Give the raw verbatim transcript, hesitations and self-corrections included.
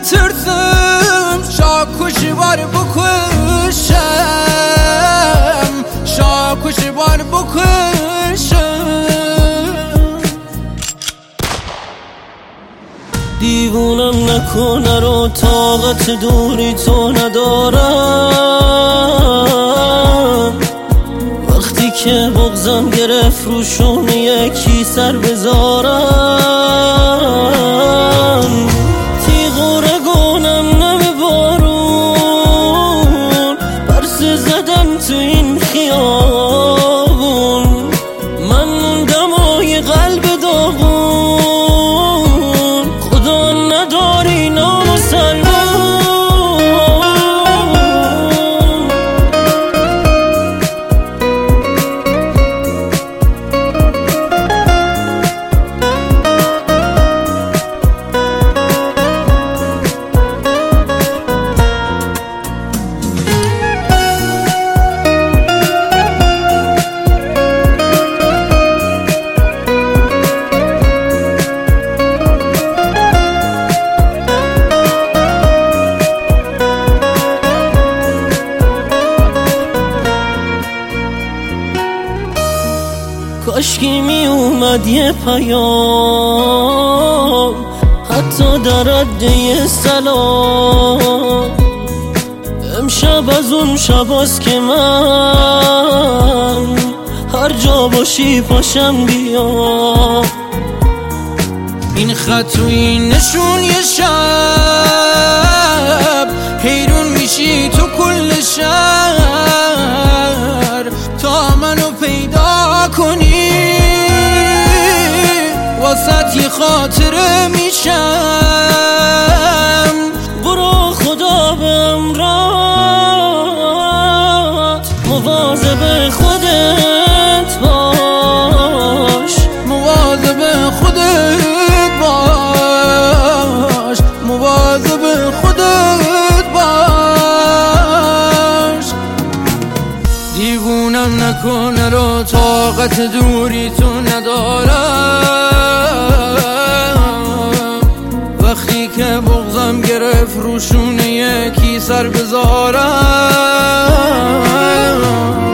نترسم شاکوشی بار بکشم شاکوشی بار بکشم دیوونم نکنه رو طاقت دوری تو ندارم وقتی که بغضم گرفت رو شونه یکی سر بذارم تیغوره گونم نمه بارون پرسه زدم تو این خیابون من موندم آی قلب داغون خدا نداری نام و سلمان کاشکی می اومد یه پیام حتی در رده سلام امشب از اون شباست که من هر جا باشی پاشم بیا این خط و این نشون یه شب حیرون میشی تو کل شهر تا منو پیدا کنی واسه یه خاطره میشم برو خدا به امرات مواظب خودت باش مواظب خودت باش مواظب خودت باش دیوونم نکنه رو طاقت دوری تو ندارم وقتی که بغضم گرفت روشونه یکی سر بذارم